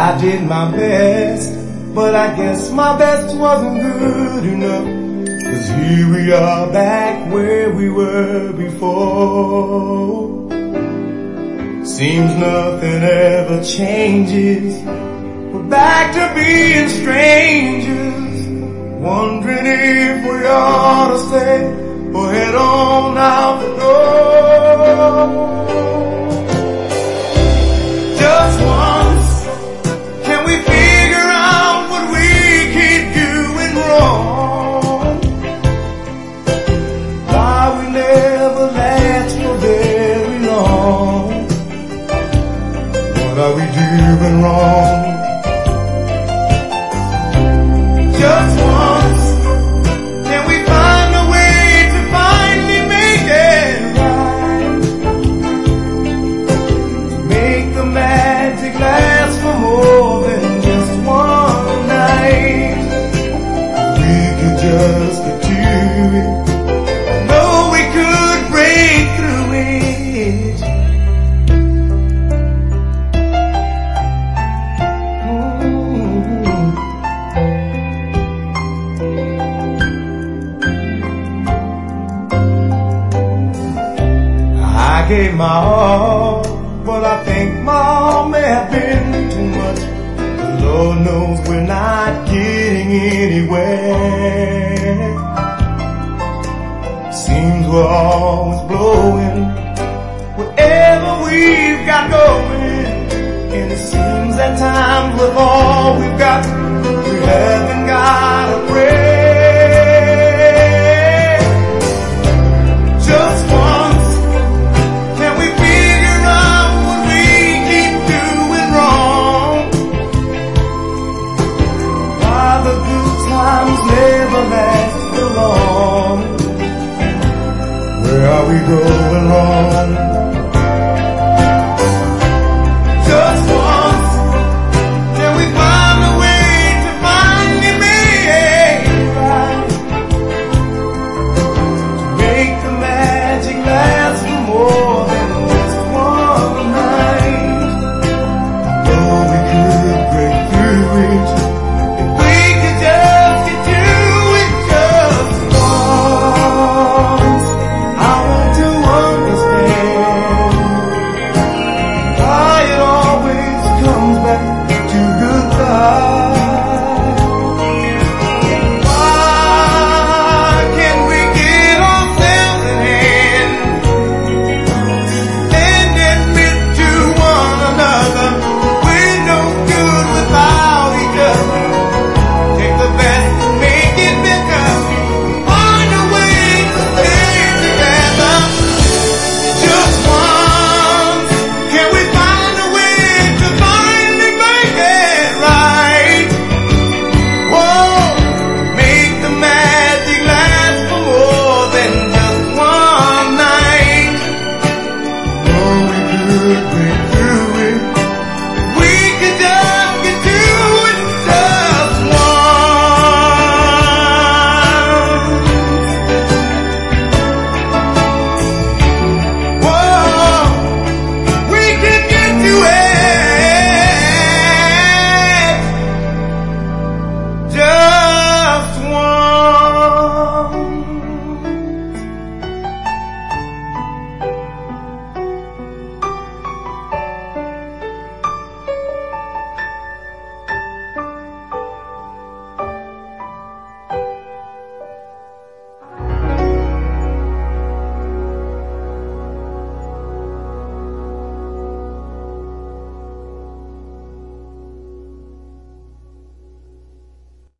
I did my best, but I guess my best wasn't good enough. 'Cause here we are back where we were before. Seems nothing ever changes. We're back to being strangers, wondering if we ought to stay or head on out the door. Just once, can we figure out what we keep doing wrong? Why we never last for very long? What are we doing wrong? Just once, can we find a way to finally make it right? To make the magic last for more than just one night. We could just get to it. No, we could break through it. I gave my all, but I think my all may have been too much. The Lord knows we're not getting anywhere. Seems we're always blowing whatever we've got going, and it seems at times with all we've got, we haven't got a prayer. Just once, can we figure out what we keep doing wrong? Why the good times never last for long? Where are we going?